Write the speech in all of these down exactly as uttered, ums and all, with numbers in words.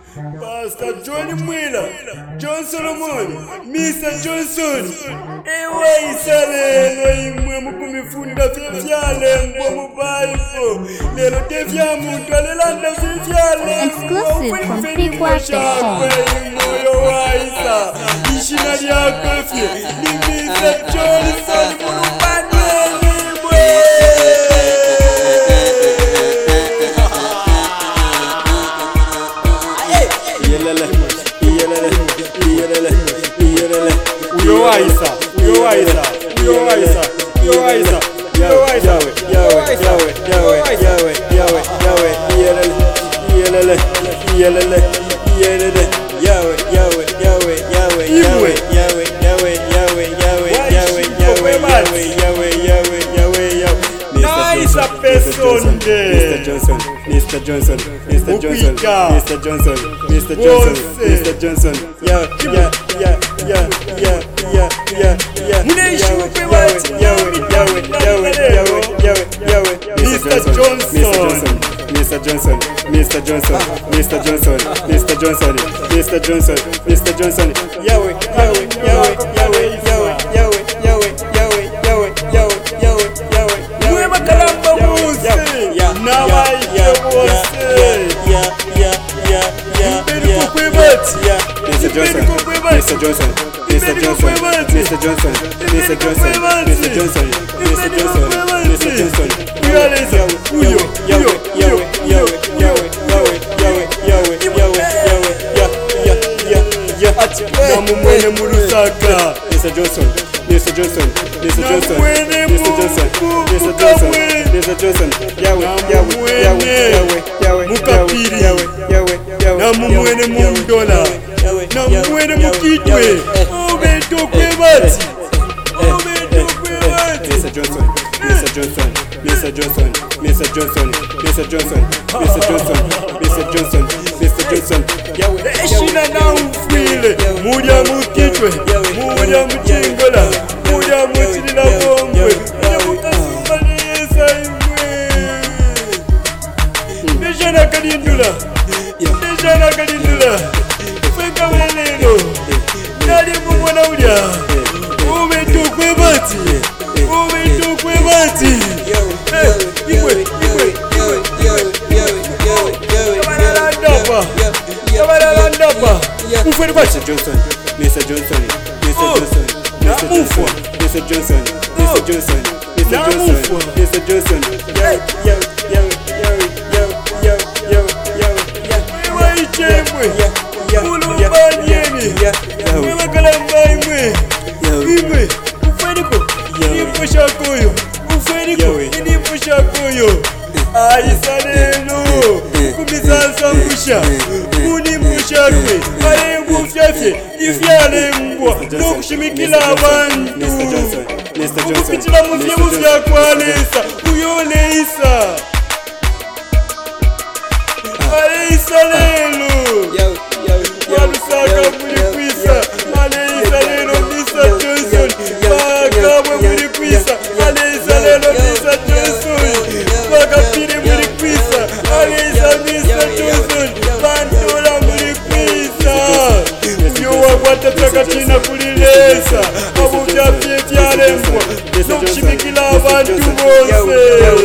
Pastor Johnny Mwila, John Solomon, Mister Johnson. Ewa isalelo imwe mukumifunda fyefyale mbwa mu Bible. Lelo tefya muntu alelanda fyefyale. Exclusive from Pick Watch dot com. Moyo wa Isa, ishina lyako fye. Ni Mister Johnson mulupane nimwe. Uyo wa Isa, uyo wa Isa, uyo wa Isa, uyo wa Isa, uyo wa Isa, Yawe, Yawe, Yawe, Yawe, Yawe, Yawe, Yawe, iyelele, iyelele, iyelele, iyelele, Yawe, Yawe, Yawe, Yawe, Yawe, Yawe, Yawe, Yawe, Yawe, Yawe, Yawe, Yawe, Yawe, Yawe, Yawe, Yawe. Nice person there. Mister Johnson, Mister Johnson, Mister Johnson, Mister Johnson, Mister Johnson, Mister Johnson. Yeah, yeah, yeah, yeah, yeah, yeah, yeah, yeah. Muneshupe wati. Yawe, Yawe, Yawe, Yawe, Yawe, Yawe. Mister Johnson, Mister Johnson, Mister Johnson, Mister Johnson, Mister Johnson, Mister Johnson, Mister Johnson. Yawe, Yawe, Yawe, Yawe, Yawe, Yawe, Yawe, Yawe, Yawe, Yawe, Yawe, Yawe. Mwe makalamba wose. Nawa ike wose. Mbeni kukwe bati. Mister Johnson, Mister Johnson, Mister Johnson, Mister Johnson, Mister Johnson, Mister Johnson, Mister Johnson, Mister Johnson. Uyaleza, uyo, uyo, uyo, uyo, uyo, Yawe, Yawe, Yawe, Yawe, Yawe, Yawe, Yawe, Yawe. Namu mwene Mulusaka. Mister Johnson, Mister Johnson, Mister Johnson, Namwene Mister Johnson, Mister Johnson, Mister Johnson. Yawe, Yawe, Yawe, Yawe, Yawe, Mukapiri. Yawe, Yawe, Yawe. Namu mwene Mundola. Namu mwene Mukitwe. Obeto kwe bati. Obeto kwe bati. Mister Johnson, Mister Johnson, Mister Johnson, Mister Johnson, Mister Johnson, Mister Johnson, Mister Johnson, Mister Johnson. Yawe, Eshina na ufile. Mulya Mukitwe. Mulya Muchingola. Mulya Muchilila Bombwe. Mulya Mukasumba Nesa imwe. Neshana Kalindula. Neshana Kalindula. Fenga welelo. Nali mumwana ulya. Ubeto kwe bati. Ubeto kwe bati. Eh, ikwe, ikwe, ikwe, ikwe. Kabarala ndapa. Kabarala ndapa. Ufweni kwa Mister Johnson, Mister Johnson, Mister Oh, Johnson, Mister na Johnson, mufwa. Mister Johnson, Mister Johnson, Mister na Johnson, mufwa. Mister Johnson. Yawe, Yawe, Yawe, Yawe, Yawe, Yawe, Yawe, Yawe, Yawe. Ewa ichemwe. Mulubanyeni. Ewa kalamba imwe. Imwe. Ufweniko. Nimpo shakoyo. Ufweniko. Nimpo shakoyo. Aisalelo. Kumisansa musha. Munimpo shakwe. Ayengu fyafye. Ifyale mbwa. Nokushimikila abantu. Mister Johnson, Mister Johnson, Ukupitila mufye mufya kwalesa. Uyolesa. Aisalelo. Walusaka muli kwisa. Aisalelo Mister Johnson. Bakabwe muli kwisa. Aisalelo Mister Johnson. Bakapiri muli kwisa. Aisalelo Mister Johnson. Bandola muli kwisa. Uyo wakwata takatina kulilesa. Abo byafye byalembwa. Nokushimikila abantu bose.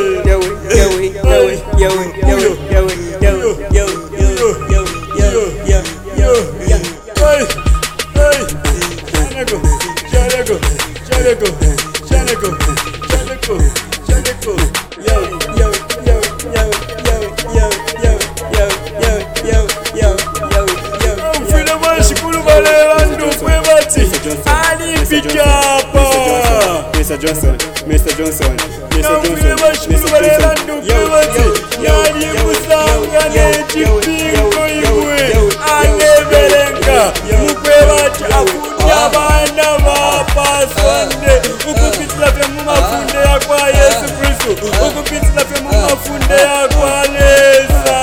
Mister Johnson, Mister Johnson, Mister Johnson, Mister Johnson. Yali musanga n'ekipingo iwe anebelenga mukwebati afunde abaana ba pasonde ukupitila fye mu mafunde yakwa Yesu Kristo ukupitila fye mu mafunde yakwa Lesa.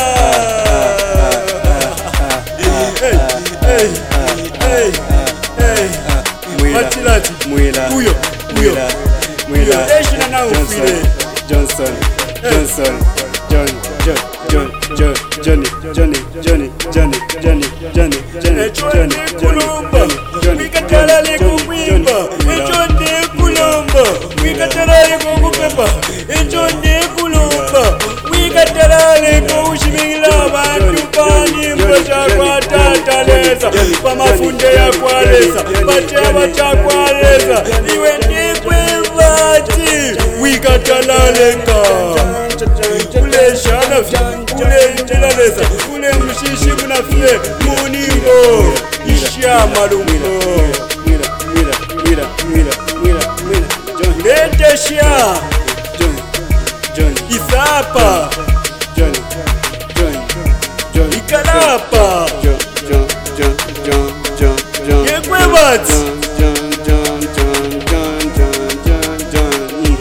Hey, hey, hey, hey. Mwila, Mwila, uyo, uyo, Mwila, Johnny, Johnny, Johnny, Johnny, Johnny, Johnny, kulumba wikatala lekukwimba echonde kulumba wikatala lekukupemba echonde kulumba wikatala lekushimila abantu panyimbo chakwatataleza pamafunde yakwaleza bachaba chakwaleza iwe ndikwevati wikatala leka ule shana ule injelaleza ule mshishi munafye muningo isha malungo mira, mira, mira, mira, mira, mira, Johnny, lete sha Johnny, Johnny, isapa Johnny, Johnny, Johnny, ikalapa John, John, John, John, John, John, yekwebati John, John, John, John, John, John, John,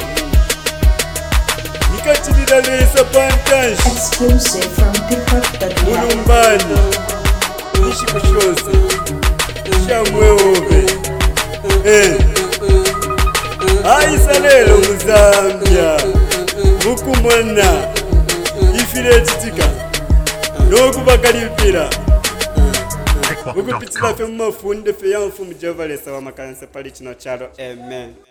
ikatililesa pantanshi Exclusive from Peacock.live. mulumbani ishikushose shamweove eh aisalelo muzambia mukumona ifile titika nokubakalipira ukupitila fe mumafunde fe yamfu mujavalesa wa makanisa pali chino chalo amen.